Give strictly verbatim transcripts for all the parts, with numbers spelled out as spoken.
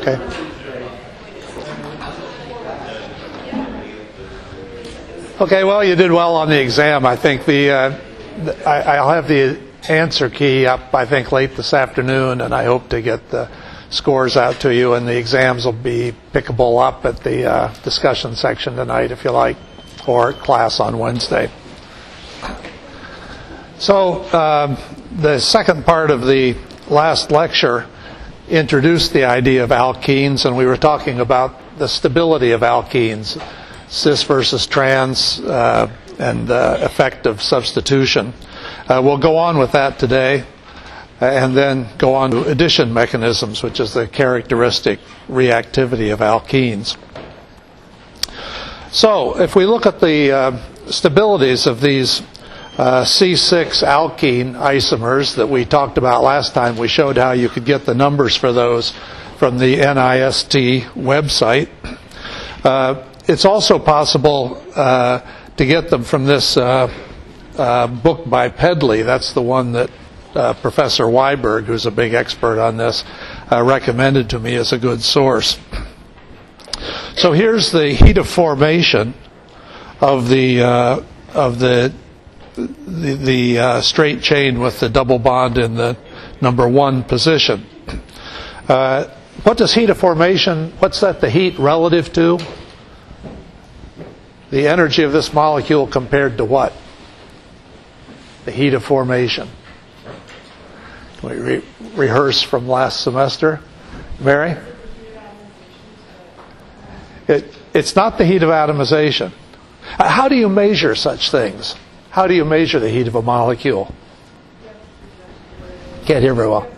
Okay. Okay, well, you did well on the exam. I think the uh, I, I'll have the answer key up, I think, late this afternoon, and I hope to get the scores out to you, and the exams will be pickable up at the uh, discussion section tonight, if you like, or class on Wednesday. So um, the second part of the last lecture introduced the idea of alkenes, and we were talking about the stability of alkenes, cis versus trans, uh, and the effect of substitution. Uh, we'll go on with that today, and then go on to addition mechanisms, which is the characteristic reactivity of alkenes. So, if we look at the uh, stabilities of these uh, C six alkene isomers that we talked about last time, we showed how you could get the numbers for those from the NIST website. Uh, it's also possible uh, to get them from this uh, uh, book by Pedley. That's the one that uh, Professor Weiberg, who's a big expert on this, uh, recommended to me as a good source. So here's the heat of formation of the uh, of the the, the uh, straight chain with the double bond in the number one position. Uh, what does heat of formation? What's that? The heat relative to the energy of this molecule compared to what? The heat of formation. Can we re- rehearse from last semester, Mary? It, it's not the heat of atomization. How do you measure such things? How do you measure the heat of a molecule? Can't hear very well.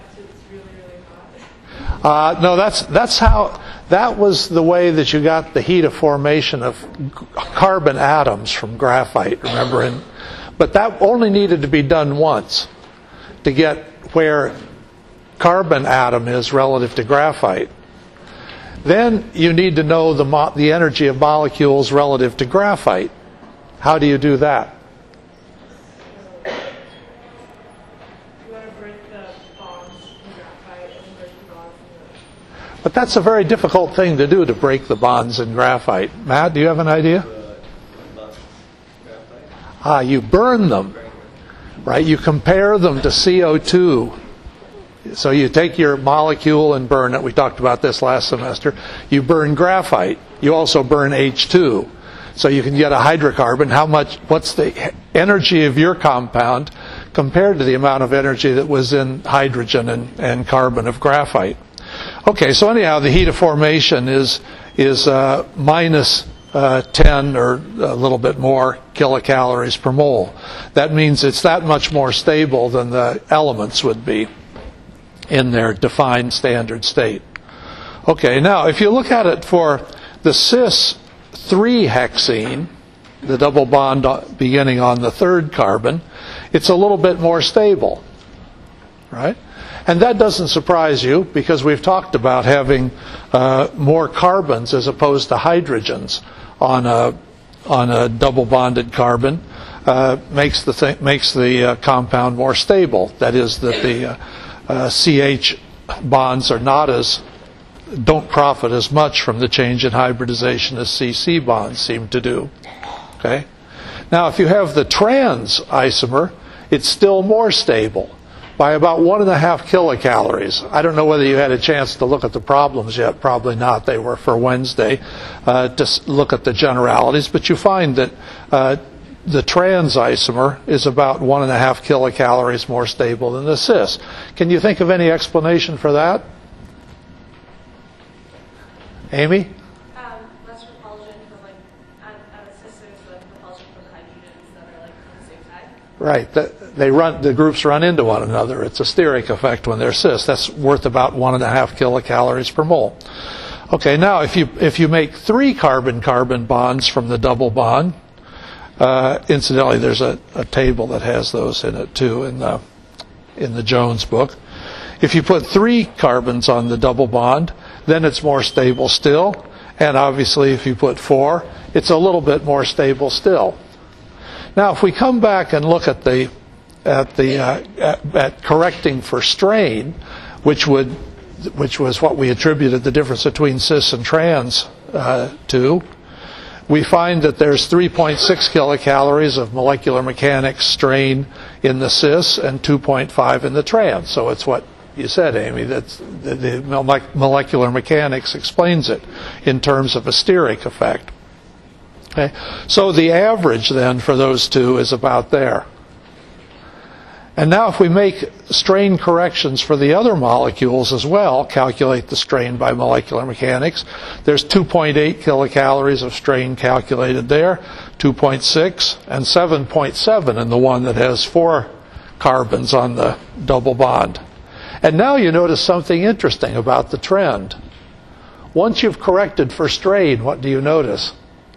Uh, no, that's that's how. That was the way that you got the heat of formation of carbon atoms from graphite. Remember, and, but that only needed to be done once to get where carbon atom is relative to graphite. Then you need to know the mo- the energy of molecules relative to graphite. How do you do that? You want to break the bonds in graphite and break the bonds in the... But that's a very difficult thing to do, to break the bonds in graphite. Matt, do you have an idea? Ah, you burn them, right? You compare them to C O two. So you take your molecule and burn it. We talked about this last semester. You burn graphite. You also burn H two. So you can get a hydrocarbon. How much, what's the energy of your compound compared to the amount of energy that was in hydrogen and, and carbon of graphite? Okay, so anyhow, the heat of formation is, is uh, minus uh, ten or a little bit more kilocalories per mole. That means it's that much more stable than the elements would be in their defined standard state. Okay, now if you look at it for the cis three hexene, the double bond beginning on the third carbon, it's a little bit more stable, right? And that doesn't surprise you, because we've talked about having uh, more carbons as opposed to hydrogens on a on a double bonded carbon. Uh, makes the th- makes the uh, compound more stable. That is, that the uh, uh, C H bonds are not as don't profit as much from the change in hybridization as C C bonds seem to do. Okay. Now, if you have the trans isomer, it's still more stable by about one and a half kilocalories. I don't know whether you had a chance to look at the problems yet. Probably not. They were for Wednesday uh, to look at the generalities. But you find that uh, the trans isomer is about one and a half kilocalories more stable than the cis. Can you think of any explanation for that? Amy? Um, less repulsion from, like, out of sisters, like repulsion from the hydrogens that are, like, on the same side. Right. The, they run. The groups run into one another. It's a steric effect when they're cis. That's worth about one and a half kilocalories per mole. Okay. Now, if you if you make three carbon-carbon bonds from the double bond, uh, incidentally, there's a, a table that has those in it too in the in the Jones book. If you put three carbons on the double bond, then it's more stable still. And obviously, if you put four, it's a little bit more stable still. Now, if we come back and look at the at the uh, at, at correcting for strain, which would which was what we attributed the difference between cis and trans uh, to, we find that there's three point six kilocalories of molecular mechanics strain in the cis and two point five in the trans. So it's what you said, Amy, that the, the molecular mechanics explains it in terms of a steric effect. Okay? So the average then for those two is about there. And now if we make strain corrections for the other molecules as well, calculate the strain by molecular mechanics, there's two point eight kilocalories of strain calculated there, two point six, and seven point seven in the one that has four carbons on the double bond. And now you notice something interesting about the trend. Once you've corrected for strain, what do you notice?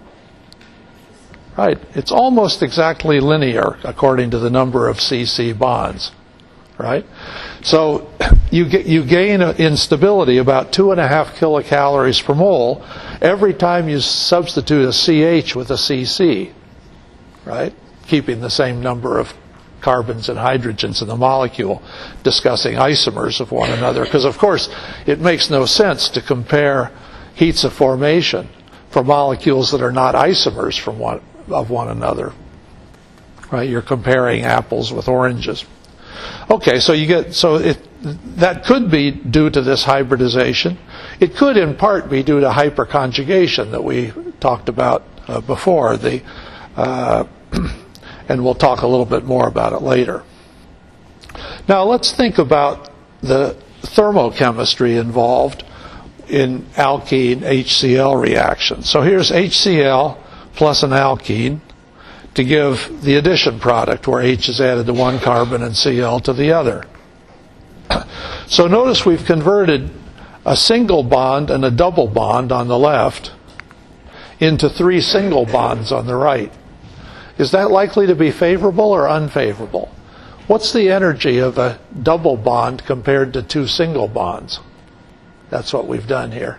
Right, it's almost exactly linear according to the number of C C bonds, right? So you get, you gain in stability about two and a half kilocalories per mole every time you substitute a C H with a C C, right? Keeping the same number of carbons and hydrogens in the molecule, discussing isomers of one another. Because of course, it makes no sense to compare heats of formation for molecules that are not isomers from one of one another, right? You're comparing apples with oranges. Okay, so you get so it that could be due to this hybridization. It could in part be due to hyperconjugation that we talked about uh, before. The uh, and we'll talk a little bit more about it later. Now let's think about the thermochemistry involved in alkene H C l reaction. So here's H C l plus an alkene to give the addition product where H is added to one carbon and Cl to the other. So notice we've converted a single bond and a double bond on the left into three single bonds on the right. Is that likely to be favorable or unfavorable? What's the energy of a double bond compared to two single bonds? That's what we've done here.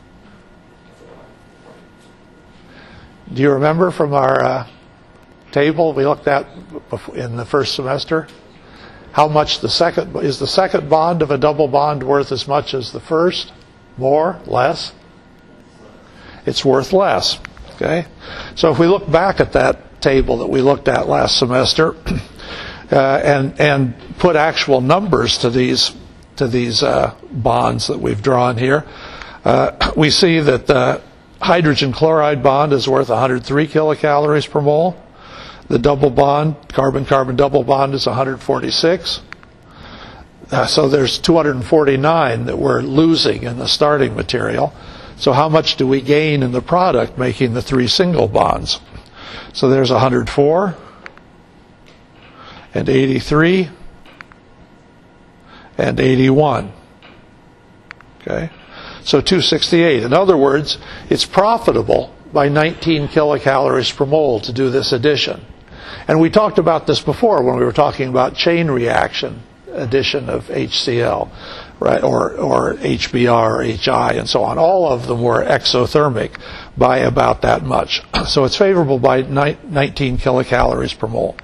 Do you remember from our uh, table we looked at in the first semester? How much the second, is the second bond of a double bond worth as much as the first? More? Less? It's worth less. Okay? So if we look back at that table that we looked at last semester uh, and and put actual numbers to these to these uh, bonds that we've drawn here, uh, we see that the hydrogen chloride bond is worth one hundred three kilocalories per mole. The double bond, carbon-carbon double bond, is one hundred forty-six. Uh, so there's two hundred forty-nine that we're losing in the starting material. So how much do we gain in the product making the three single bonds? So there's one hundred four and eighty-three and eighty-one. Okay? So two hundred sixty-eight. In other words, it's profitable by nineteen kilocalories per mole to do this addition. And we talked about this before when we were talking about chain reaction addition of H C l, right, or, or H B r, or H I, and so on. All of them were exothermic by about that much. So it's favorable by nineteen kilocalories per mole.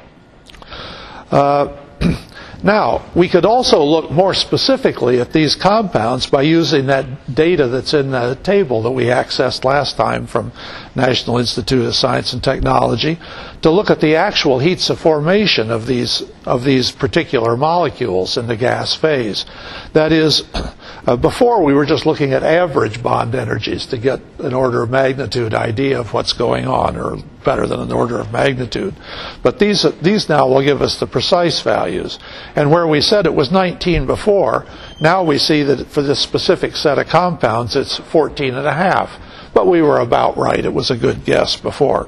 Uh, Now, we could also look more specifically at these compounds by using that data that's in the table that we accessed last time from National Institute of Science and Technology to look at the actual heats of formation of these of these particular molecules in the gas phase. That is, uh, before we were just looking at average bond energies to get an order of magnitude idea of what's going on, or better than an order of magnitude. But these these now will give us the precise values. And where we said it was nineteen before, now we see that for this specific set of compounds, it's fourteen and a half. But we were about right. It was a good guess before.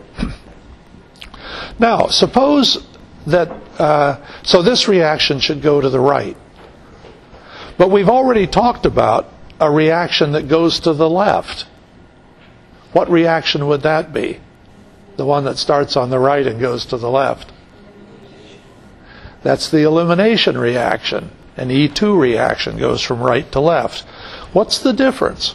Now, suppose that, uh, so this reaction should go to the right. But we've already talked about a reaction that goes to the left. What reaction would that be? The one that starts on the right and goes to the left. That's the elimination reaction. An E two reaction goes from right to left. What's the difference?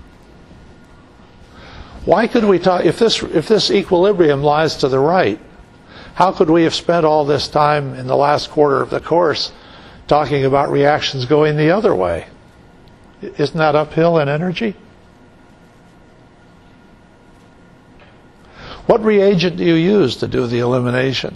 Why could we talk, if this, if this equilibrium lies to the right, how could we have spent all this time in the last quarter of the course talking about reactions going the other way? Isn't that uphill in energy? What reagent do you use to do the elimination?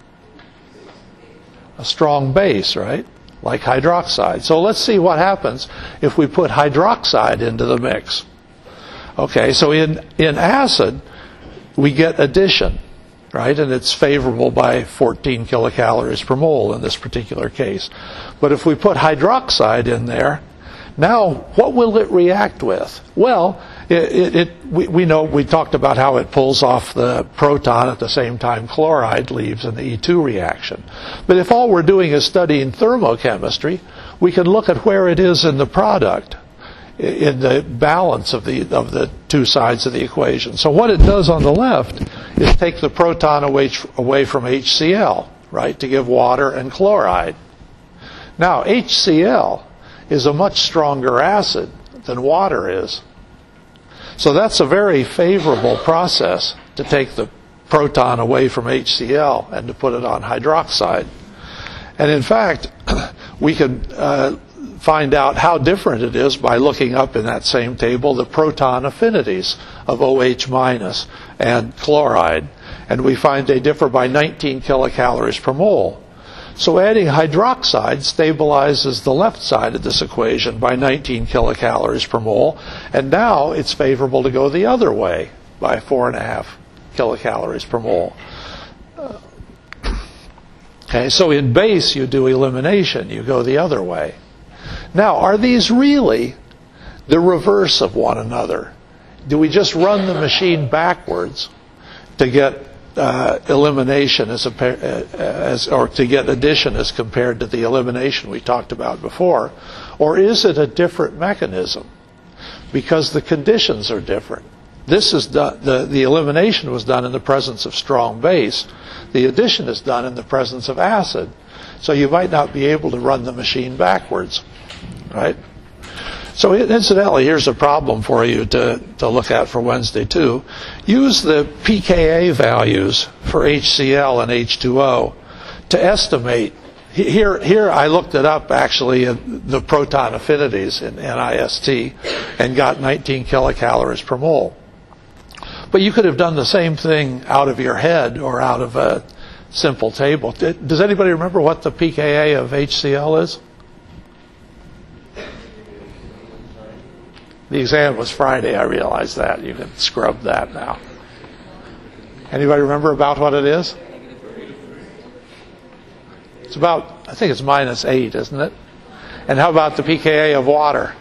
A strong base, right? Like hydroxide. So let's see what happens if we put hydroxide into the mix. Okay, so in, in acid, we get addition, right? And it's favorable by fourteen kilocalories per mole in this particular case. But if we put hydroxide in there, now what will it react with? Well, it, it, it we, we know, we talked about how it pulls off the proton at the same time chloride leaves in the E two reaction. But if all we're doing is studying thermochemistry, we can look at where it is in the product, in the balance of the of the two sides of the equation. So what it does on the left is take the proton away, away from H C l, right, to give water and chloride. Now, H C l is a much stronger acid than water is. So that's a very favorable process to take the proton away from H C l and to put it on hydroxide. And in fact, we can uh, find out how different it is by looking up in that same table the proton affinities of OH minus and chloride. And we find they differ by nineteen kilocalories per mole. So adding hydroxide stabilizes the left side of this equation by nineteen kilocalories per mole. And now it's favorable to go the other way by four and a half kilocalories per mole. Okay, so in base you do elimination, you go the other way. Now, are these really the reverse of one another? Do we just run the machine backwards to get uh, elimination as, a, as or to get addition as compared to the elimination we talked about before? Or is it a different mechanism? Because the conditions are different. This is done, the, the elimination was done in the presence of strong base. The addition is done in the presence of acid. So you might not be able to run the machine backwards, right? So incidentally, here's a problem for you to, to look at for Wednesday too. Use the p K A values for H C l and H two O to estimate. Here, here I looked it up actually in the proton affinities in N I S T and got nineteen kilocalories per mole. But you could have done the same thing out of your head or out of a simple table. Does anybody remember what the p K A of H C l is? The exam was Friday, I realize that. You can scrub that now. Anybody remember about what it is? It's about, I think it's minus eight, isn't it? And how about the p K A of water?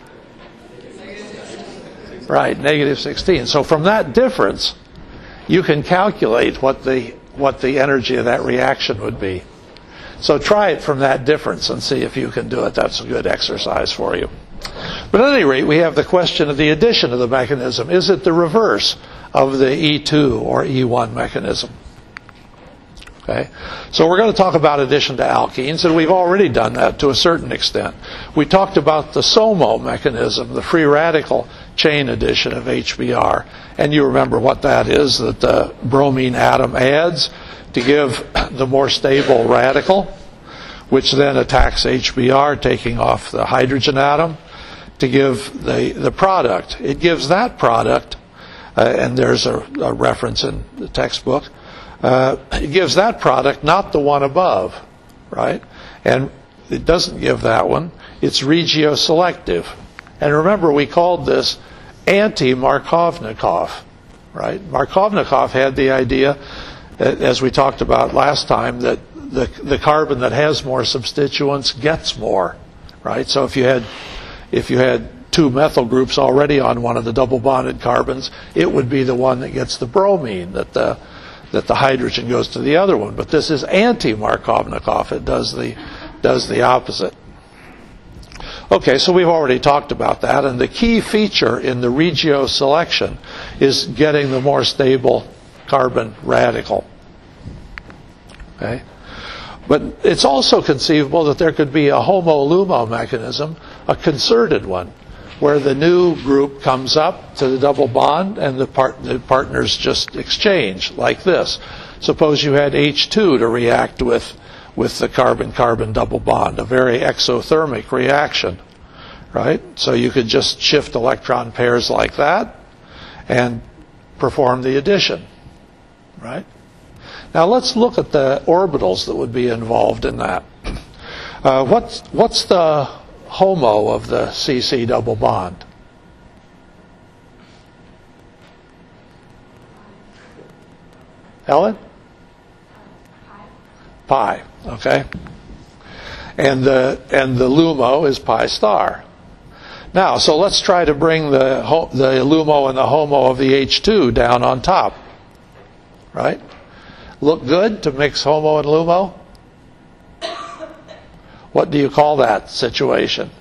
Right, negative sixteen. So from that difference, you can calculate what the what the energy of that reaction would be. So try it from that difference and see if you can do it. That's a good exercise for you. But at any rate, we have the question of the addition of the mechanism. Is it the reverse of the E two or E one mechanism? Okay. So we're going to talk about addition to alkenes, and we've already done that to a certain extent. We talked about the SOMO mechanism, the free radical chain addition of H B r. And you remember what that is, that the bromine atom adds to give the more stable radical, which then attacks H B r, taking off the hydrogen atom, to give the, the product. It gives that product, uh, and there's a, a reference in the textbook, uh, it gives that product, not the one above, right? And it doesn't give that one. It's regioselective. And remember, we called this anti-Markovnikov, right? Markovnikov had the idea, as we talked about last time, that the, the carbon that has more substituents gets more, right? So if you had if you had two methyl groups already on one of the double bonded carbons, it would be the one that gets the bromine, that the that the hydrogen goes to the other one. But this is anti-Markovnikov. It does the does the opposite. Okay, so we've already talked about that, and the key feature in the regio selection is getting the more stable carbon radical. Okay? But it's also conceivable that there could be a homo-lumo mechanism, a concerted one, where the new group comes up to the double bond and the, part, the partners just exchange, like this. Suppose you had H two to react with with the carbon-carbon double bond, a very exothermic reaction, right? So you could just shift electron pairs like that and perform the addition, right? Now let's look at the orbitals that would be involved in that. Uh, what's, what's the HOMO of the C C double bond? Helen? Pi, okay. And the, and the LUMO is pi star. Now, so let's try to bring the, the LUMO and the HOMO of the H two down on top, right? Look good to mix HOMO and LUMO? What do you call that situation?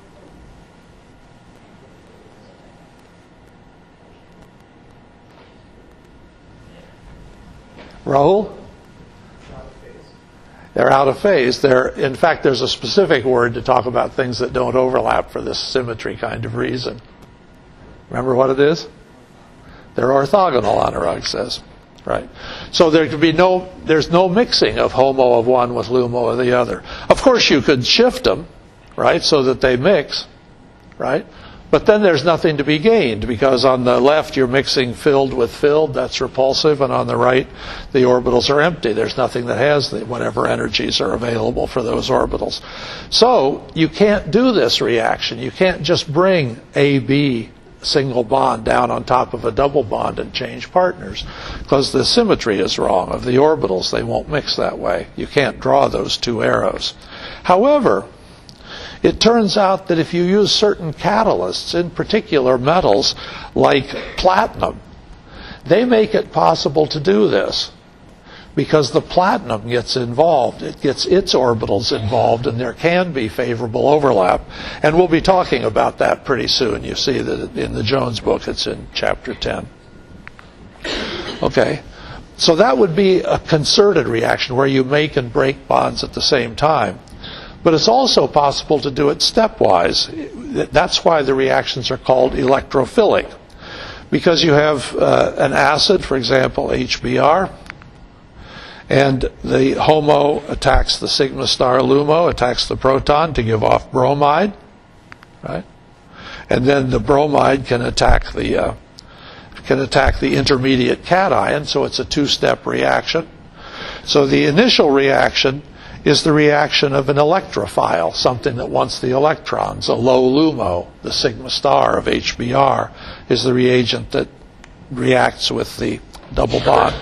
Rahul? They're out of phase. They're, in fact, there's a specific word to talk about things that don't overlap for this symmetry kind of reason. Remember what it is? They're orthogonal, Anurag says. Right. So there could be no, there's no mixing of HOMO of one with LUMO of the other. Of course you could shift them, right, so that they mix, right? But then there's nothing to be gained, because on the left you're mixing filled with filled, that's repulsive, and on the right the orbitals are empty. There's nothing that has the, whatever energies are available for those orbitals. So you can't do this reaction. You can't just bring A, B, single bond down on top of a double bond and change partners, because the symmetry is wrong of the orbitals. They won't mix that way. You can't draw those two arrows. However, it turns out that if you use certain catalysts, in particular metals like platinum, they make it possible to do this, because the platinum gets involved. It gets its orbitals involved, and there can be favorable overlap. And we'll be talking about that pretty soon. You see that in the Jones book, it's in chapter ten. Okay. So that would be a concerted reaction where you make and break bonds at the same time. But it's also possible to do it stepwise. That's why the reactions are called electrophilic. Because you have uh, an acid, for example, H B r, and the HOMO attacks the sigma star LUMO, attacks the proton to give off bromide, right? And then the bromide can attack the uh, can attack the intermediate cation, so it's a two-step reaction. So the initial reaction is the reaction of an electrophile, something that wants the electrons. A low LUMO, the sigma star of H B r, is the reagent that reacts with the double bond.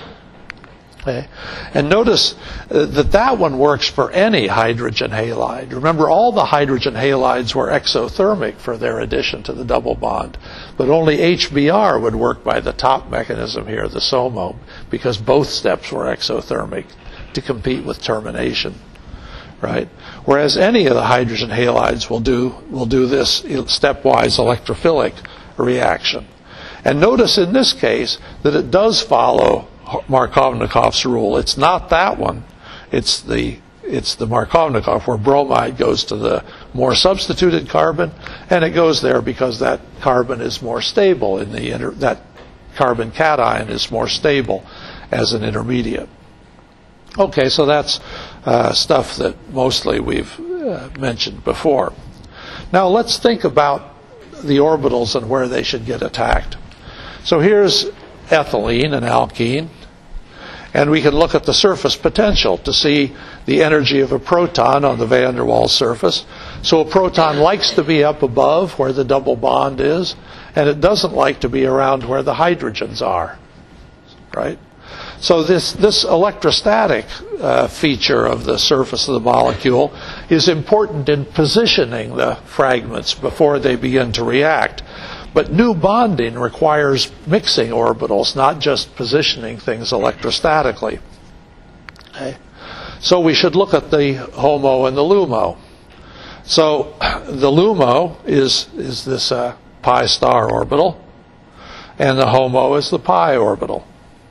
Okay. And notice uh, that that one works for any hydrogen halide. Remember, all the hydrogen halides were exothermic for their addition to the double bond. But only H B r would work by the top mechanism here, the SOMO, because both steps were exothermic to compete with termination. Right? Whereas any of the hydrogen halides will do, will do this stepwise electrophilic reaction. And notice in this case that it does follow Markovnikov's rule. It's not that one. It's the it's the Markovnikov, where bromide goes to the more substituted carbon, and it goes there because that carbon is more stable in the inter, that carbon cation is more stable as an intermediate. Okay, so that's uh, stuff that mostly we've uh, mentioned before. Now let's think about the orbitals and where they should get attacked. So here's ethylene, an alkene. And we can look at the surface potential to see the energy of a proton on the van der Waals surface. So a proton likes to be up above where the double bond is, and it doesn't like to be around where the hydrogens are. Right? So this, this electrostatic uh, feature of the surface of the molecule is important in positioning the fragments before they begin to react. But new bonding requires mixing orbitals, not just positioning things electrostatically. Okay. So we should look at the HOMO and the LUMO. So the LUMO is, is this uh, pi star orbital, and the HOMO is the pi orbital.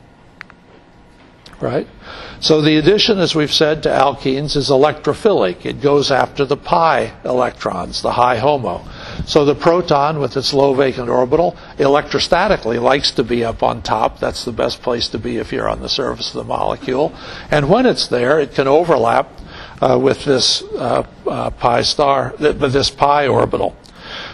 Right? So the addition, as we've said, to alkenes is electrophilic. It goes after the pi electrons, the high HOMO. So the proton with its low vacant orbital electrostatically likes to be up on top. That's the best place to be if you're on the surface of the molecule. And when it's there, it can overlap uh, with this uh, uh, pi star, with this pi orbital.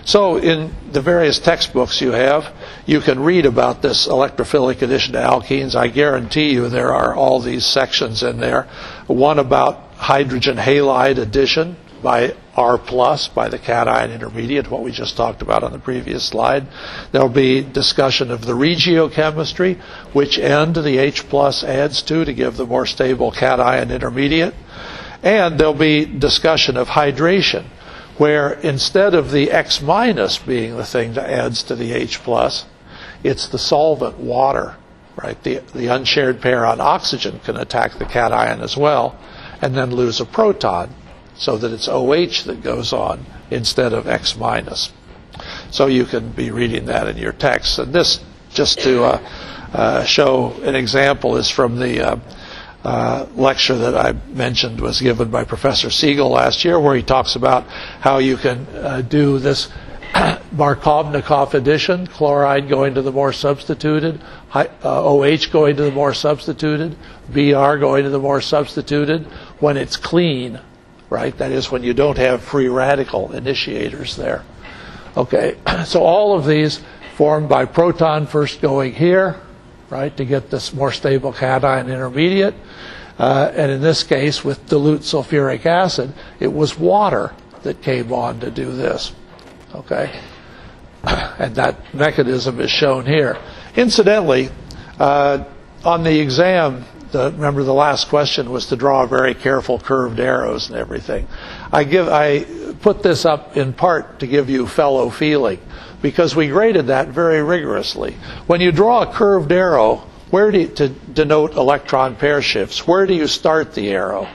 So in the various textbooks you have, you can read about this electrophilic addition to alkenes. I guarantee you there are all these sections in there. One about hydrogen halide addition by R plus, by the cation intermediate, what we just talked about on the previous slide. There'll be discussion of the regiochemistry, which end the H plus adds to to give the more stable cation intermediate. And there'll be discussion of hydration, where instead of the X minus being the thing that adds to the H plus, it's the solvent water, right? The, the unshared pair on oxygen can attack the cation as well, and then lose a proton, so that it's OH that goes on instead of X minus. So you can be reading that in your text. And this, just to uh, uh, show an example, is from the uh, uh, lecture that I mentioned was given by Professor Siegel last year, where he talks about how you can uh, do this Markovnikov addition, chloride going to the more substituted, uh, OH going to the more substituted, Br going to the more substituted, when it's clean, right? That is, when you don't have free radical initiators there. Okay, so all of these formed by proton first going here, right, to get this more stable cation intermediate. Uh, and in this case, with dilute sulfuric acid, it was water that came on to do this. Okay, and that mechanism is shown here. Incidentally, uh, on the exam, the, remember the last question was to draw very careful curved arrows and everything. I give I put this up in part to give you fellow feeling, because we graded that very rigorously. When you draw a curved arrow, where do you, to denote electron pair shifts, where do you start the arrow?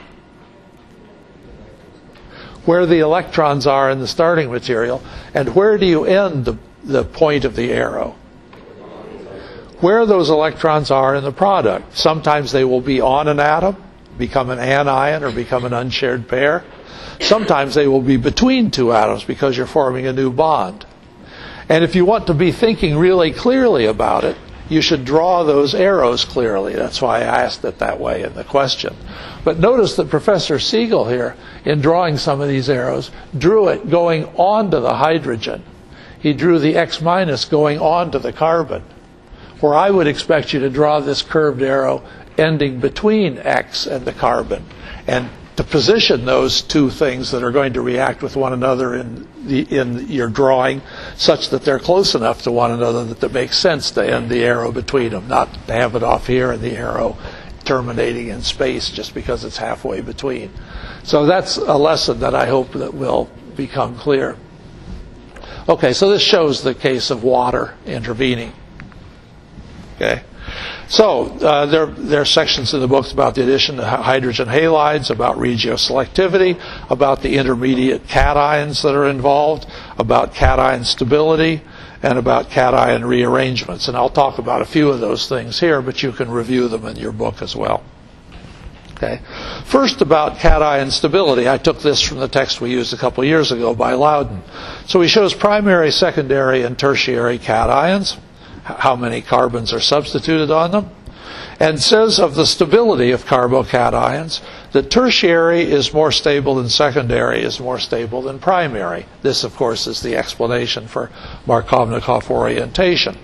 Where the electrons are in the starting material, and where do you end the, the point of the arrow? Where those electrons are in the product. Sometimes they will be on an atom, become an anion, or become an unshared pair. Sometimes they will be between two atoms because you're forming a new bond. And if you want to be thinking really clearly about it, you should draw those arrows clearly. That's why I asked it that way in the question. But notice that Professor Siegel here, in drawing some of these arrows, drew it going onto the hydrogen. He drew the X minus going onto the carbon, where I would expect you to draw this curved arrow ending between X and the carbon, and to position those two things that are going to react with one another in the, in your drawing such that they're close enough to one another that it makes sense to end the arrow between them, not to have it off here and the arrow terminating in space just because it's halfway between. So that's a lesson that I hope that will become clear. Okay, so this shows the case of water intervening. Okay. So uh, there, there are sections in the books about the addition of hydrogen halides, about regioselectivity, about the intermediate cations that are involved, about cation stability, and about cation rearrangements. And I'll talk about a few of those things here, but you can review them in your book as well. Okay. First, about cation stability. I took this from the text we used a couple years ago by Loudon. So he shows primary, secondary, and tertiary cations, how many carbons are substituted on them, and says of the stability of carbocations that tertiary is more stable than secondary is more stable than primary. This, of course, is the explanation for Markovnikov orientation.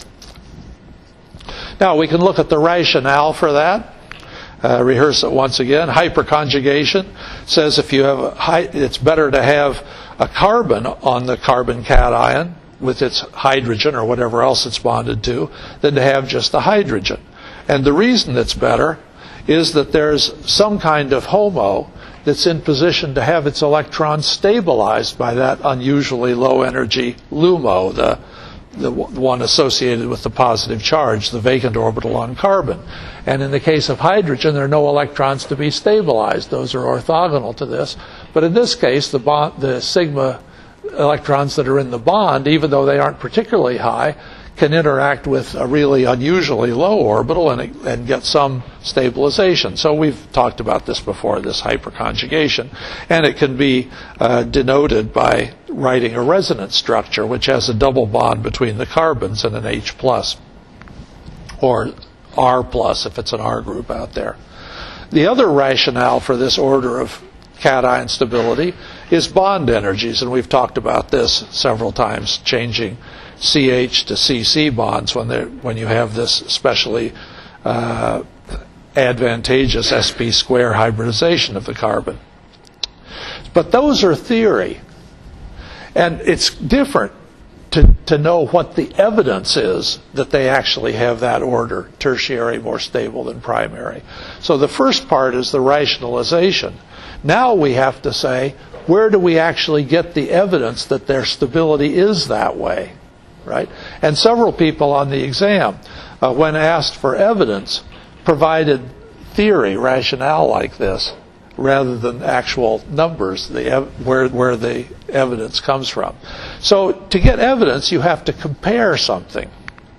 Now, we can look at the rationale for that. Uh, rehearse it once again. Hyperconjugation says if you have a high, it's better to have a carbon on the carbon cation with its hydrogen or whatever else it's bonded to than to have just the hydrogen. And the reason it's better is that there's some kind of HOMO that's in position to have its electrons stabilized by that unusually low energy LUMO, the, the one associated with the positive charge, the vacant orbital on carbon. And in the case of hydrogen, there are no electrons to be stabilized. Those are orthogonal to this. But in this case, the, bond, the sigma electrons that are in the bond, even though they aren't particularly high, can interact with a really unusually low orbital and, and get some stabilization. So we've talked about this before, this hyperconjugation. And it can be uh, denoted by writing a resonance structure, which has a double bond between the carbons and an H plus, or R plus if it's an R group out there. The other rationale for this order of cation stability is bond energies, and we've talked about this several times, changing C H to C C bonds when they when you have this especially uh, advantageous S P square hybridization of the carbon. But those are theory, and it's different to, to know what the evidence is that they actually have that order, tertiary more stable than primary. So the first part is the rationalization. Now we have to say, where do we actually get the evidence that their stability is that way, right? And several people on the exam, uh, when asked for evidence, provided theory, rationale like this, rather than actual numbers, the ev- where where the evidence comes from. So to get evidence, you have to compare something.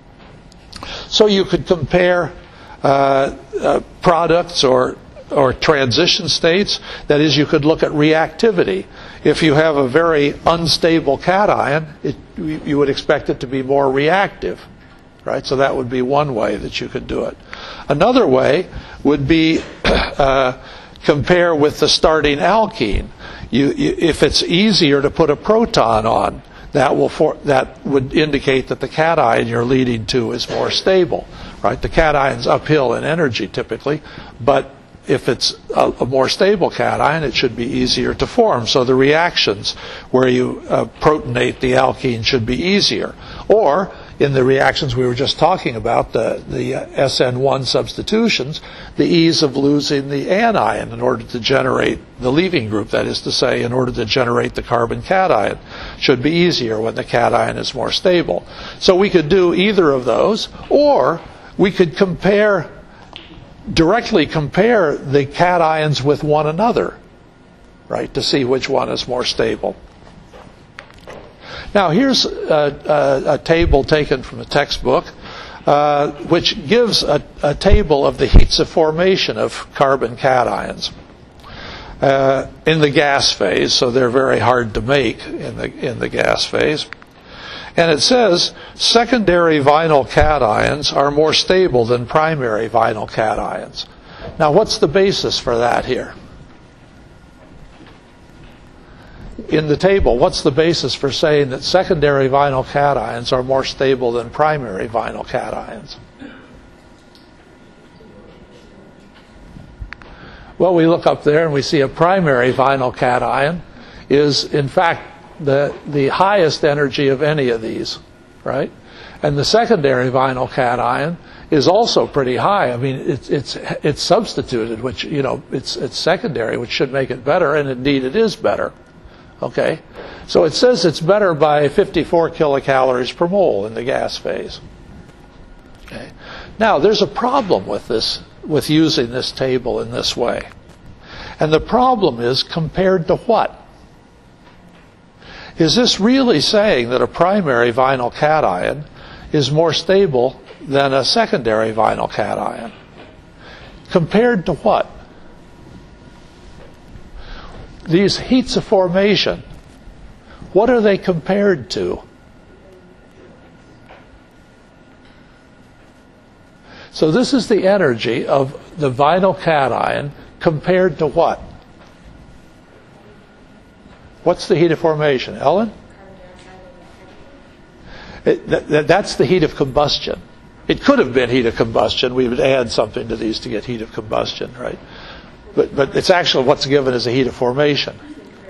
So you could compare uh, uh, products or or transition states. That is, you could look at reactivity. If you have a very unstable cation, it, you would expect it to be more reactive, right? So that would be one way that you could do it. Another way would be uh, compare with the starting alkene. You, you, if it's easier to put a proton on, that will for, that would indicate that the cation you're leading to is more stable, right? The cation's uphill in energy typically, but if it's a, a more stable cation, it should be easier to form. So the reactions where you uh, protonate the alkene should be easier. Or in the reactions we were just talking about, the, the uh, S N one substitutions, the ease of losing the anion in order to generate the leaving group, that is to say, in order to generate the carbon cation, should be easier when the cation is more stable. So we could do either of those, or we could compare directly compare the cations with one another, right, to see which one is more stable. Now here's a, a, a table taken from a textbook uh, which gives a, a table of the heats of formation of carbon cations uh, in the gas phase, so they're very hard to make in the in the gas phase. And it says secondary vinyl cations are more stable than primary vinyl cations. Now, what's the basis for that here? In the table, what's the basis for saying that secondary vinyl cations are more stable than primary vinyl cations? Well, we look up there and we see a primary vinyl cation is, in fact, the the highest energy of any of these, right? And the secondary vinyl cation is also pretty high. I mean, it's it's it's substituted, which, you know, it's it's secondary, which should make it better, and indeed it is better. Okay, so it says it's better by fifty-four kilocalories per mole in the gas phase. Okay, now there's a problem with this, with using this table in this way, and the problem is compared to what? Is this really saying that a primary vinyl cation is more stable than a secondary vinyl cation? Compared to what? These heats of formation, what are they compared to? So this is the energy of the vinyl cation compared to what? What's the heat of formation? Ellen? It, that, that's the heat of combustion. It could have been heat of combustion. We would add something to these to get heat of combustion, right? But but it's actually what's given as a heat of formation.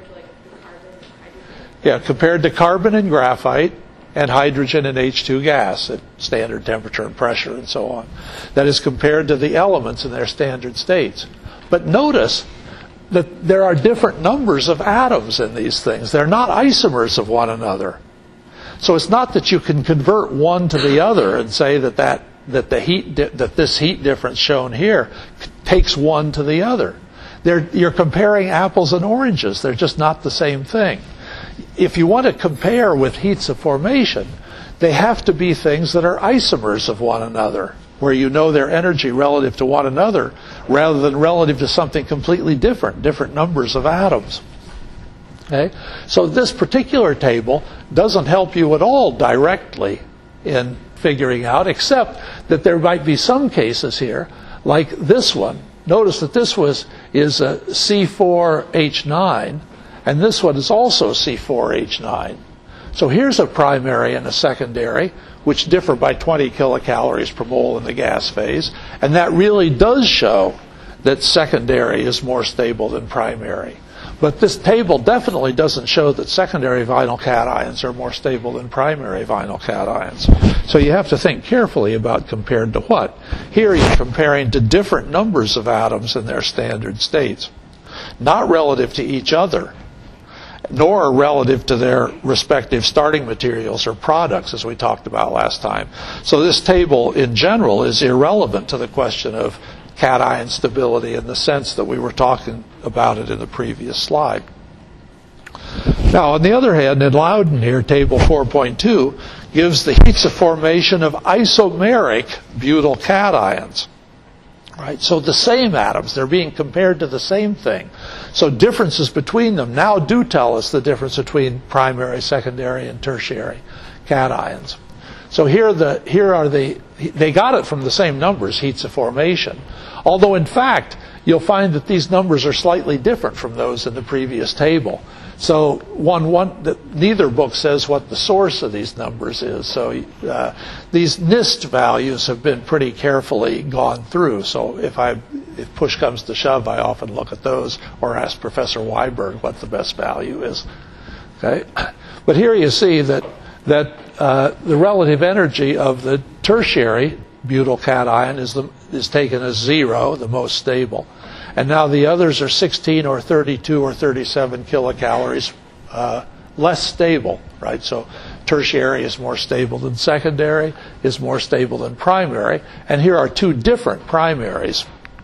Yeah, compared to carbon and graphite and hydrogen and H two gas at standard temperature and pressure and so on. That is compared to the elements in their standard states. But notice that there are different numbers of atoms in these things. They're not isomers of one another. So it's not that you can convert one to the other and say that that, that the heat di- that this heat difference shown here takes one to the other. They're, you're comparing apples and oranges. They're just not the same thing. If you want to compare with heats of formation, they have to be things that are isomers of one another, where you know their energy relative to one another rather than relative to something completely different, different numbers of atoms. Okay? So this particular table doesn't help you at all directly in figuring out, except that there might be some cases here, like this one. Notice that this was is a C four H nine, And this one is also C four H nine. So here's a primary and a secondary, which differ by twenty kilocalories per mole in the gas phase. And that really does show that secondary is more stable than primary. But this table definitely doesn't show that secondary vinyl cations are more stable than primary vinyl cations. So you have to think carefully about compared to what. Here you're comparing to different numbers of atoms in their standard states, not relative to each other, nor relative to their respective starting materials or products, as we talked about last time. So this table in general is irrelevant to the question of cation stability in the sense that we were talking about it in the previous slide. Now, on the other hand, in Loudon here, table four point two gives the heats of formation of isomeric butyl cations. Right? So the same atoms, they're being compared to the same thing. So differences between them now do tell us the difference between primary, secondary, and tertiary cations. So here, the, here are the, they got it from the same numbers, heats of formation. Although in fact, you'll find that these numbers are slightly different from those in the previous table. So one, one, the, neither book says what the source of these numbers is. So uh, these NIST values have been pretty carefully gone through. So if I, if push comes to shove, I often look at those or ask Professor Weiberg what the best value is. Okay, but here you see that that uh, the relative energy of the tertiary butyl cation is the, is taken as zero, the most stable. And now the others are sixteen or thirty-two or thirty-seven kilocalories uh, less stable, right? So tertiary is more stable than secondary, is more stable than primary, and here are two different primaries.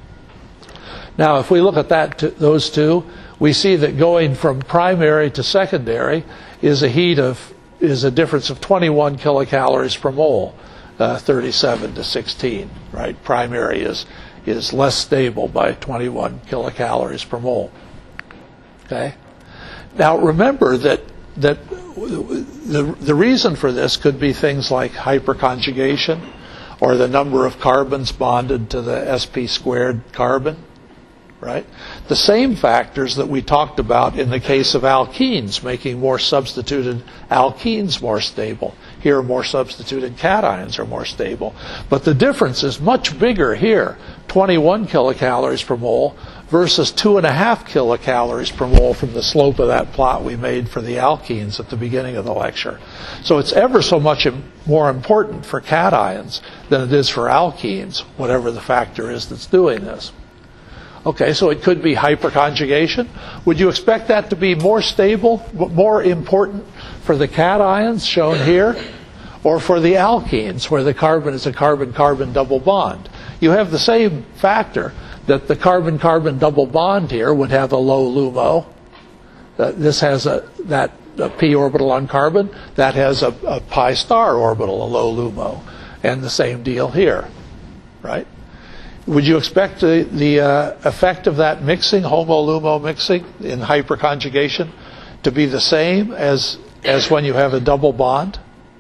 Now, if we look at that, t- those two, we see that going from primary to secondary is a heat of is a difference of twenty-one kilocalories per mole, uh, thirty-seven to sixteen, right? Primary is is less stable by twenty-one kilocalories per mole. Okay? Now remember that that the the reason for this could be things like hyperconjugation or the number of carbons bonded to the sp squared carbon, right? The same factors that we talked about in the case of alkenes, making more substituted alkenes more stable. Here, more substituted cations are more stable. But the difference is much bigger here, twenty-one kilocalories per mole versus two and a half kilocalories per mole from the slope of that plot we made for the alkenes at the beginning of the lecture. So it's ever so much more important for cations than it is for alkenes, whatever the factor is that's doing this. Okay, so it could be hyperconjugation. Would you expect that to be more stable, more important for the cations shown here, or for the alkenes where the carbon is a carbon-carbon double bond? You have the same factor that the carbon-carbon double bond here would have a low LUMO. Uh, this has a that a p orbital on carbon. That has a, a pi star orbital, a low LUMO, and the same deal here, right? Would you expect the, the uh, effect of that mixing, homo-LUMO mixing in hyperconjugation, to be the same as as when you have a double bond?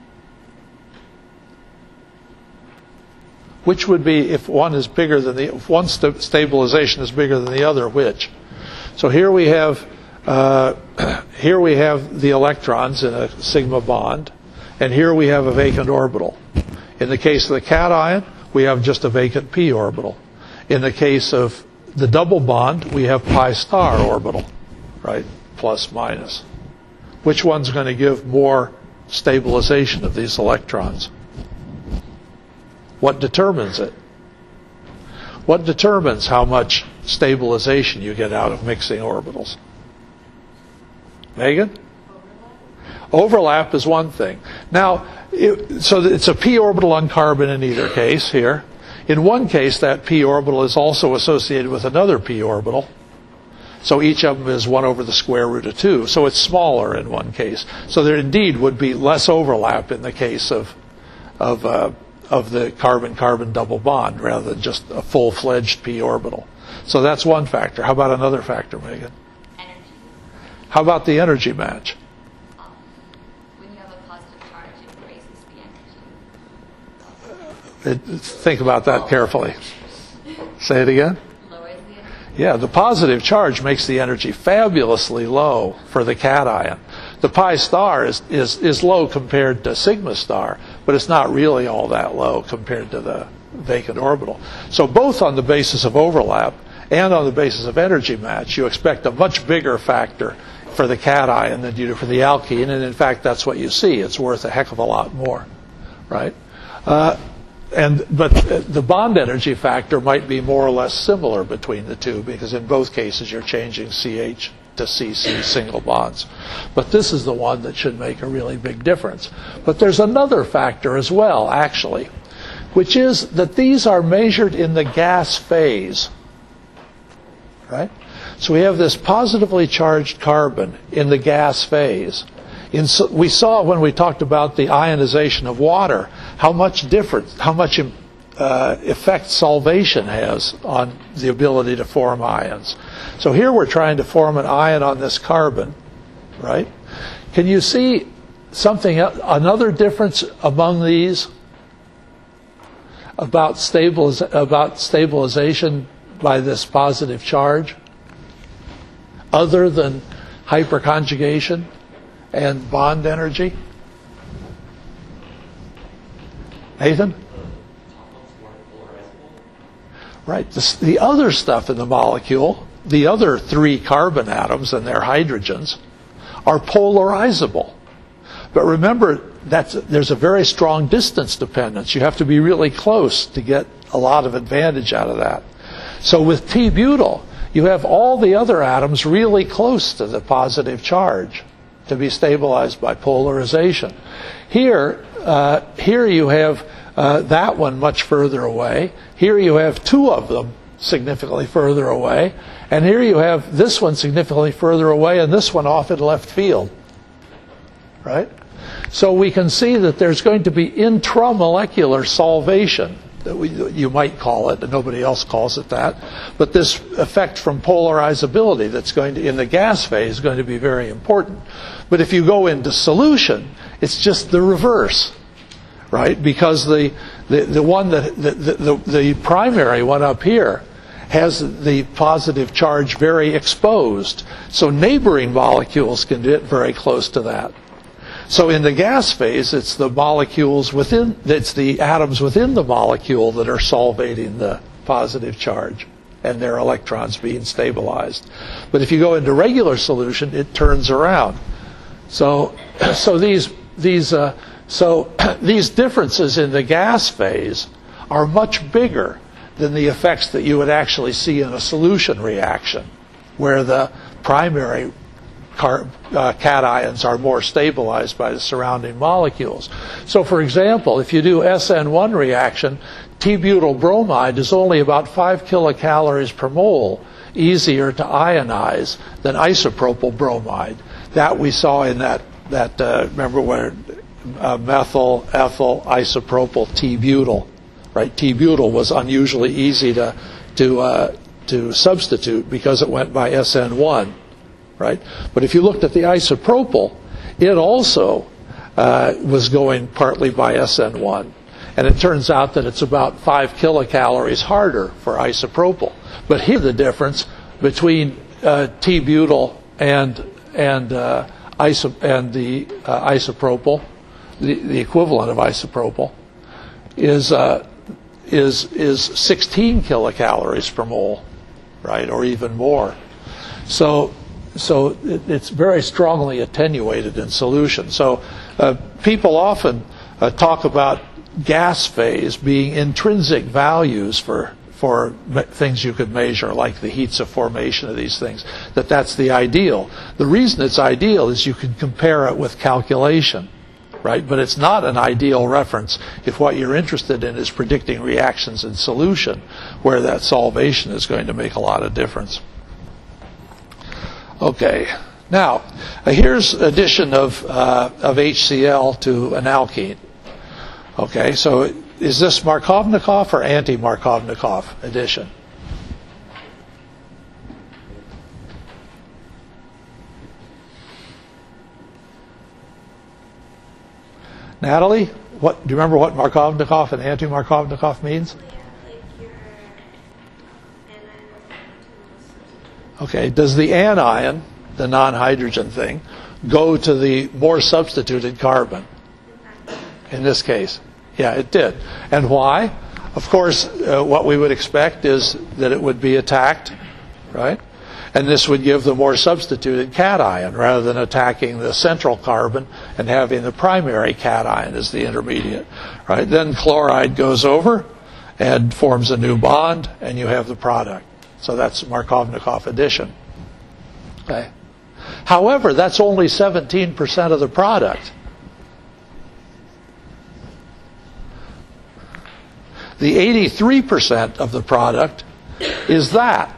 Which would be, if one is bigger than the, if one st- stabilization is bigger than the other, which? So here we have uh, here we have the electrons in a sigma bond, and here we have a vacant orbital. In the case of the cation, we have just a vacant p orbital. In the case of the double bond, we have pi star orbital, right? Plus, minus. Which one's going to give more stabilization of these electrons? What determines it? What determines how much stabilization you get out of mixing orbitals? Megan? Overlap is one thing. Now, it, so it's a p orbital on carbon in either case here. In one case, that p orbital is also associated with another p orbital. So each of them is one over the square root of two. So it's smaller in one case. So there indeed would be less overlap in the case of of uh, of the carbon-carbon double bond rather than just a full-fledged p orbital. So that's one factor. How about another factor, Megan? Energy. How about the energy match? Um, when you have a positive charge, it raises the energy. It, think about that carefully. Say it again. Lowers the energy. Yeah, the positive charge makes the energy fabulously low for the cation. The pi star is, is, is low compared to sigma star, but it's not really all that low compared to the vacant orbital. So both on the basis of overlap and on the basis of energy match, you expect a much bigger factor for the cation than you do for the alkene, and in fact that's what you see. It's worth a heck of a lot more, right? Uh, and but the bond energy factor might be more or less similar between the two, because in both cases you're changing C H to C C single bonds. But this is the one that should make a really big difference. But there's another factor as well, actually, which is that these are measured in the gas phase, right? So we have this positively charged carbon in the gas phase. In, we saw when we talked about the ionization of water how much difference, how much uh, effect solvation has on the ability to form ions. So here we're trying to form an ion on this carbon, right? Can you see something, another difference among these about, stabiliz about stabilization by this positive charge, other than hyperconjugation and bond energy? Nathan? Right. The, the other stuff in the molecule, the other three carbon atoms and their hydrogens, are polarizable. But remember, that's, there's a very strong distance dependence. You have to be really close to get a lot of advantage out of that. So with T-butyl, you have all the other atoms really close to the positive charge to be stabilized by polarization. Here, uh, here you have uh, that one much further away. Here you have two of them significantly further away. And here you have this one significantly further away and this one off in left field. Right? So we can see that there's going to be intramolecular solvation, that we, you might call it, and nobody else calls it that. But this effect from polarizability that's going to, in the gas phase, is going to be very important. But if you go into solution, it's just the reverse, right? Because the the, the one that the, the the primary one up here has the positive charge very exposed, so neighboring molecules can get very close to that. So in the gas phase, it's the molecules within, it's the atoms within the molecule that are solvating the positive charge and their electrons being stabilized. But if you go into regular solution, it turns around. So, so these these uh, so these differences in the gas phase are much bigger than the effects that you would actually see in a solution reaction, where the primary Car, uh, cations are more stabilized by the surrounding molecules. So, for example, if you do S N one reaction, T-butyl bromide is only about five kilocalories per mole easier to ionize than isopropyl bromide. That we saw in that, that uh, remember where uh, methyl, ethyl, isopropyl, T-butyl, right? T-butyl was unusually easy to, to, uh, to substitute because it went by S N one. Right? But if you looked at the isopropyl, it also uh, was going partly by S N one. And it turns out that it's about five kilocalories harder for isopropyl. But here the difference between uh, T-butyl and, and, uh, iso and the uh, isopropyl, the, the equivalent of isopropyl, is, uh, is, is sixteen kilocalories per mole, right? Or even more. So So it's very strongly attenuated in solution. So uh, people often uh, talk about gas phase being intrinsic values for for things you could measure, like the heats of formation of these things, that that's the ideal. The reason it's ideal is you can compare it with calculation, right? But it's not an ideal reference if what you're interested in is predicting reactions in solution, where that solvation is going to make a lot of difference. Okay, now uh, here's addition of uh, of H C l to an alkene. Okay, so is this Markovnikov or anti-Markovnikov addition? Natalie, what do you remember what Markovnikov and anti-Markovnikov means? Yeah, like your anions Okay, does the anion, the non-hydrogen thing, go to the more substituted carbon? In this case, yeah, it did. And why? Of course, uh, what we would expect is that it would be attacked, right? And this would give the more substituted cation rather than attacking the central carbon and having the primary cation as the intermediate, right? Then chloride goes over and forms a new bond, and you have the product. So that's Markovnikov addition. Okay. However, that's only seventeen percent of the product. The eighty-three percent of the product is that.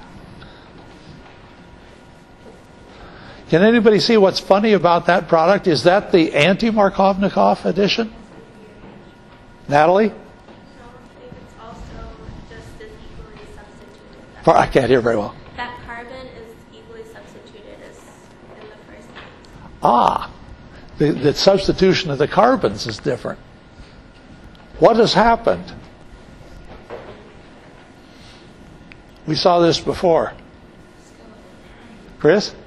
Can anybody see what's funny about that product? Is that the anti-Markovnikov addition? Natalie? No, I think it's also just as equally substituted. I can't hear very well. That carbon is equally substituted as in the first case. Ah, the, the substitution of the carbons is different. What has happened? We saw this before. Chris?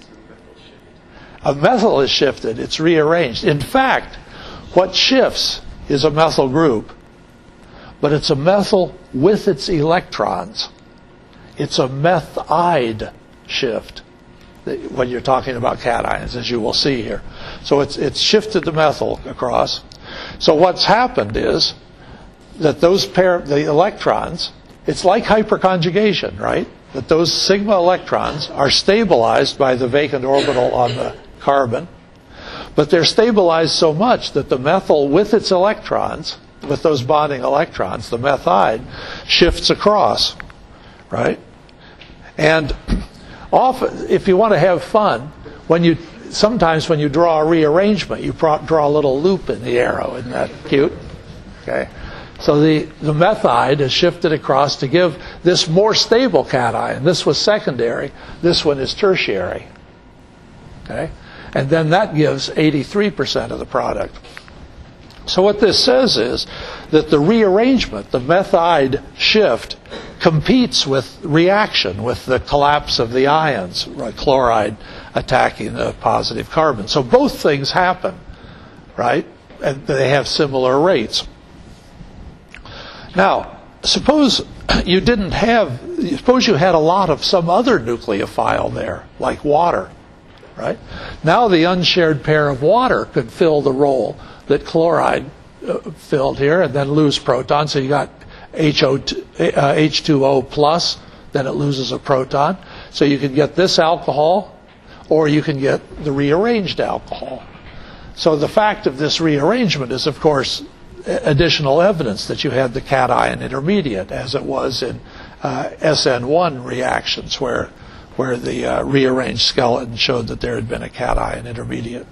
A methyl is shifted. It's rearranged. In fact, what shifts is a methyl group, but it's a methyl with its electrons. It's a methide shift when you're talking about cations, as you will see here. So it's it's shifted the methyl across. So what's happened is that those pair, the electrons, it's like hyperconjugation, right? That those sigma electrons are stabilized by the vacant orbital on the carbon, but they're stabilized so much that the methyl with its electrons, with those bonding electrons, the methide, shifts across, right? And often, if you want to have fun, when you sometimes when you draw a rearrangement, you draw a little loop in the arrow. Isn't that cute? Okay. So the, the methide is shifted across to give this more stable cation. This was secondary. This one is tertiary. Okay? And then that gives eighty-three percent of the product. So what this says is that the rearrangement, the methide shift, competes with reaction, with the collapse of the ions, right? Chloride attacking the positive carbon. So both things happen, right? And they have similar rates. Now, suppose you didn't have, suppose you had a lot of some other nucleophile there, like water, right? Now the unshared pair of water could fill the role that chloride uh, filled here and then lose protons. So you got H two O plus, then it loses a proton. So you can get this alcohol, or you can get the rearranged alcohol. So the fact of this rearrangement is, of course, additional evidence that you had the cation intermediate, as it was in uh, S N one reactions, where where the uh, rearranged skeleton showed that there had been a cation intermediate.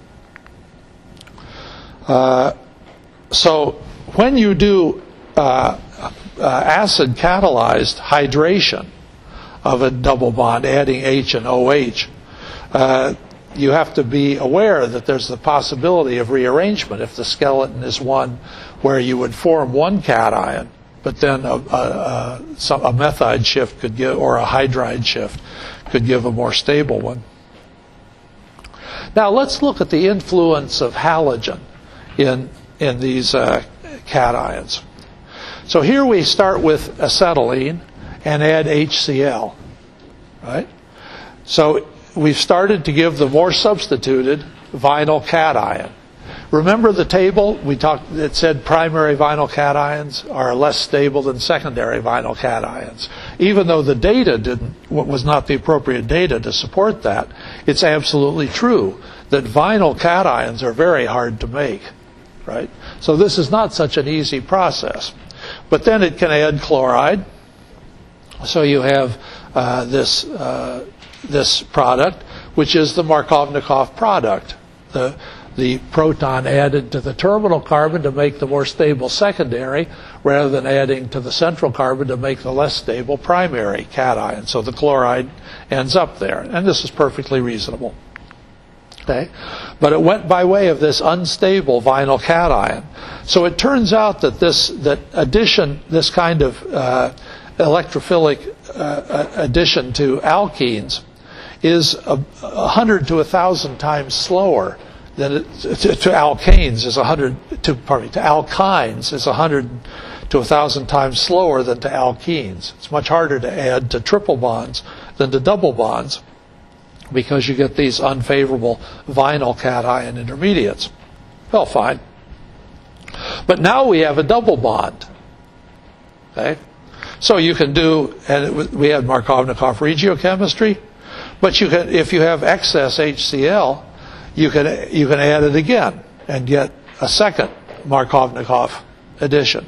Uh, so when you do uh, uh, acid catalyzed hydration of a double bond, adding H and OH, uh, you have to be aware that there's the possibility of rearrangement if the skeleton is one where you would form one cation, but then a, a, a, some, a methide shift could give, or a hydride shift could give a more stable one. Now let's look at the influence of halogen in in these uh, cations. So here we start with acetylene and add HCl, right? So we've started to give the more substituted vinyl cation. Remember the table we talked that said primary vinyl cations are less stable than secondary vinyl cations. Even though the data didn't was not the appropriate data to support that, it's absolutely true that vinyl cations are very hard to make, right? So this is not such an easy process. But then it can add chloride. So you have uh, this uh, this product, which is the Markovnikov product. The the proton added to the terminal carbon to make the more stable secondary, rather than adding to the central carbon to make the less stable primary cation. So the chloride ends up there, and this is perfectly reasonable. Okay, but it went by way of this unstable vinyl cation. So it turns out that this that addition, this kind of uh, electrophilic uh, addition to alkenes, is a, a hundred to a thousand times slower than it, to, to alkanes is a hundred to pardon me, to alkynes is a hundred to a thousand times slower than to alkenes. It's much harder to add to triple bonds than to double bonds because you get these unfavorable vinyl cation intermediates. Well, fine. But now we have a double bond. Okay? So you can do, and it, we had Markovnikov regiochemistry, but you can, if you have excess H C l, you can you can add it again and get a second Markovnikov addition.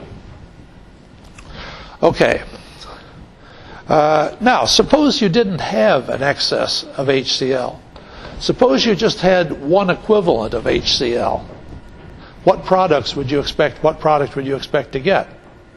Okay. Uh, now, suppose you didn't have an excess of H C l. Suppose you just had one equivalent of H C l. What products would you expect? What product would you expect to get?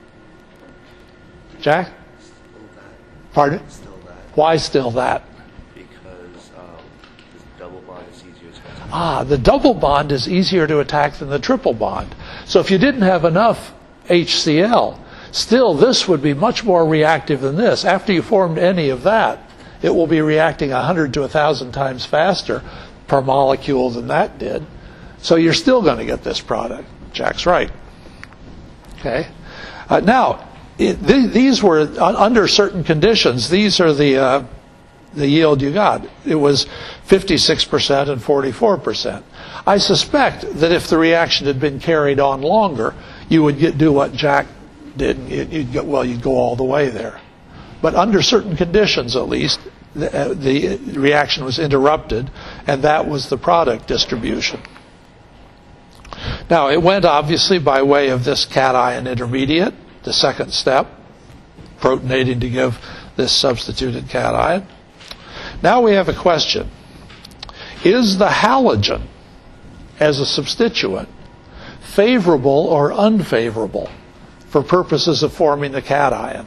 Jack? Still that. Pardon? Still that. Why still that? Because um, this double bond is easier to attack. Ah, the double bond is easier to attack than the triple bond. So if you didn't have enough H C l, still this would be much more reactive than this. After you formed any of that, it will be reacting a hundred to a thousand times faster per molecule than that did. So you're still going to get this product. Jack's right. Okay. Uh, now, it, th- these were uh, under certain conditions. These are the uh, the yield you got. It was fifty-six percent and forty-four percent. I suspect that if the reaction had been carried on longer, you would get, do what Jack did. You'd, you'd get, well, you'd go all the way there. But under certain conditions, at least, the, uh, the reaction was interrupted, and that was the product distribution. Now, it went obviously by way of this cation intermediate, the second step, protonating to give this substituted cation. Now we have a question. Is the halogen as a substituent favorable or unfavorable for purposes of forming the cation?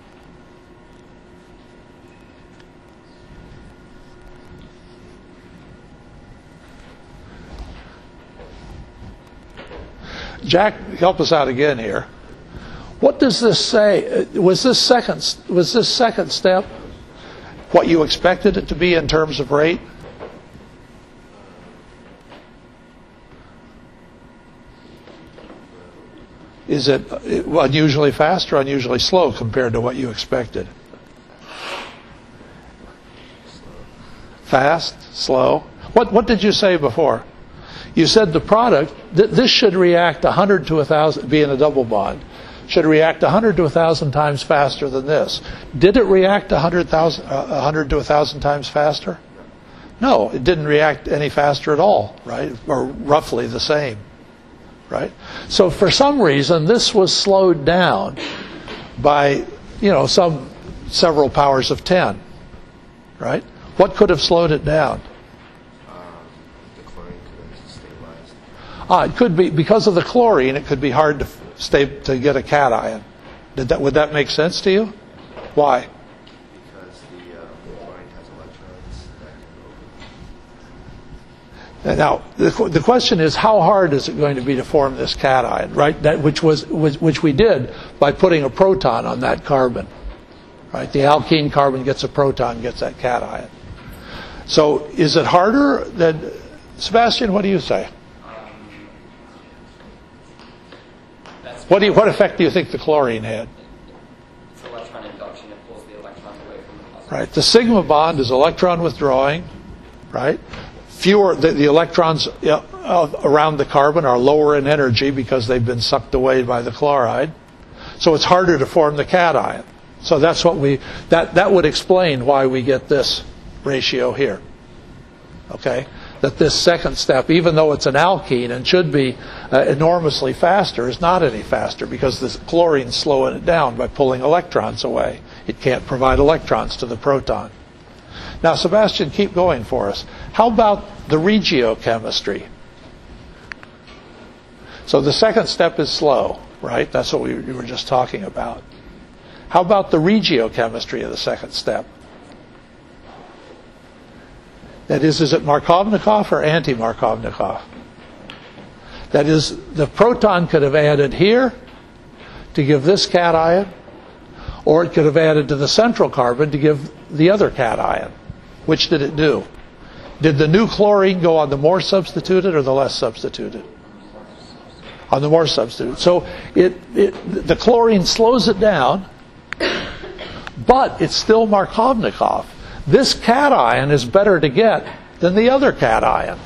Jack, help us out again here. What does this say? Was this second was this second step what you expected it to be in terms of rate? Is it unusually fast or unusually slow compared to what you expected? Fast, slow. What what did you say before? You said the product, th- this should react one hundred to one thousand, being a double bond, should react one hundred to one thousand times faster than this. Did it react one hundred thousand, uh, one hundred to one thousand times faster? No, it didn't react any faster at all, right? Or roughly the same, right? So for some reason, this was slowed down by, you know, some several powers of ten, right? What could have slowed it down? Ah, it could be because of the chlorine. It could be hard to stay to get a cation. Did that? Would that make sense to you? Why? Because the uh, chlorine has electrons that can And now the the question is, how hard is it going to be to form this cation? Right? That which was, was which we did by putting a proton on that carbon. Right? The alkene carbon gets a proton, gets that cation. So is it harder than Sebastian? What do you say? What do you, what effect do you think the chlorine had? It's electron induction. It pulls the electrons away from the positive. Right. The sigma bond is electron withdrawing. Right. Fewer the, the electrons uh, around the carbon are lower in energy because they've been sucked away by the chloride. So it's harder to form the cation. So that's what we that that would explain why we get this ratio here. Okay. That this second step, even though it's an alkene and should be uh, enormously faster, is not any faster because the chlorine's slowing it down by pulling electrons away. It can't provide electrons to the proton. Now, Sebastian, keep going for us. How about the regiochemistry? So the second step is slow, right? That's what we, we were just talking about. How about the regiochemistry of the second step? That is, is it Markovnikov or anti-Markovnikov? That is, the proton could have added here to give this cation, or it could have added to the central carbon to give the other cation. Which did it do? Did the new chlorine go on the more substituted or the less substituted? On the more substituted. So it, it the chlorine slows it down, but it's still Markovnikov. This cation is better to get than the other cation.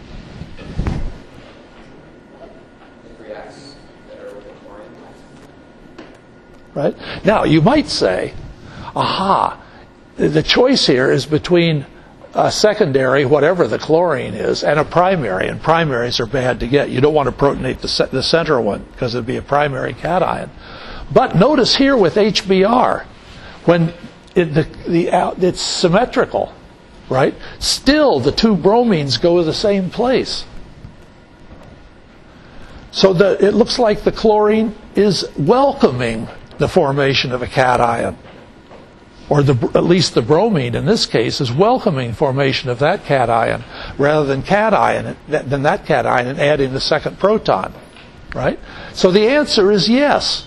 It reacts better with the chlorine. Right? Now, you might say, aha, the choice here is between a secondary, whatever the chlorine is, and a primary, and primaries are bad to get. You don't want to protonate the, the center one because it would be a primary cation. But notice here with H B r, when it, the, the, uh, it's symmetrical, right? Still, the two bromines go to the same place. So the, it looks like the chlorine is welcoming the formation of a cation. Or the, at least the bromine in this case is welcoming formation of that cation rather than cation than that cation and adding the second proton, right? So the answer is yes,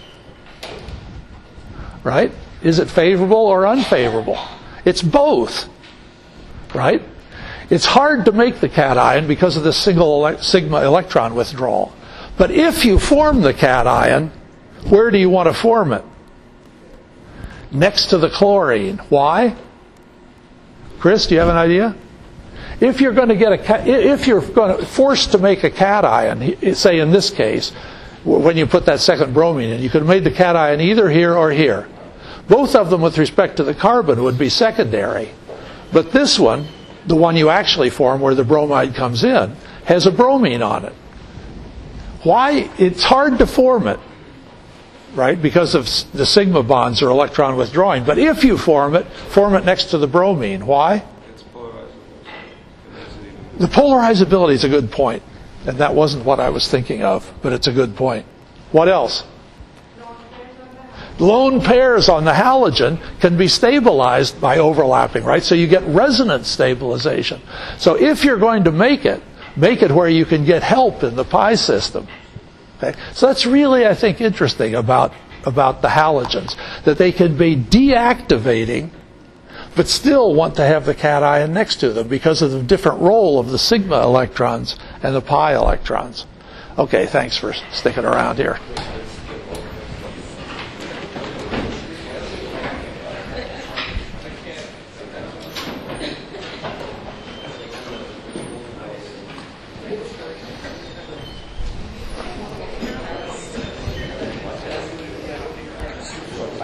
right? Is it favorable or unfavorable? It's both, right? It's hard to make the cation because of the single ele- sigma electron withdrawal. But if you form the cation, where do you want to form it? Next to the chlorine. Why? Chris, do you have an idea? If you're going to get a, if you're going to forced to make a cation, say in this case, when you put that second bromine in, you could have made the cation either here or here. Both of them, with respect to the carbon, would be secondary. But this one, the one you actually form, where the bromide comes in, has a bromine on it. Why? It's hard to form it. Right, because of the sigma bonds are electron withdrawing. But if you form it, form it next to the bromine. Why? It's polarizable. The polarizability is a good point. And that wasn't what I was thinking of, but it's a good point. What else? Lone pairs on the halogen can be stabilized by overlapping, right? So you get resonance stabilization. So if you're going to make it, make it where you can get help in the pi system. Okay? So that's really, I think, interesting about, about the halogens, that they can be deactivating, but still want to have the cation next to them because of the different role of the sigma electrons and the pi electrons. Okay, thanks for sticking around here.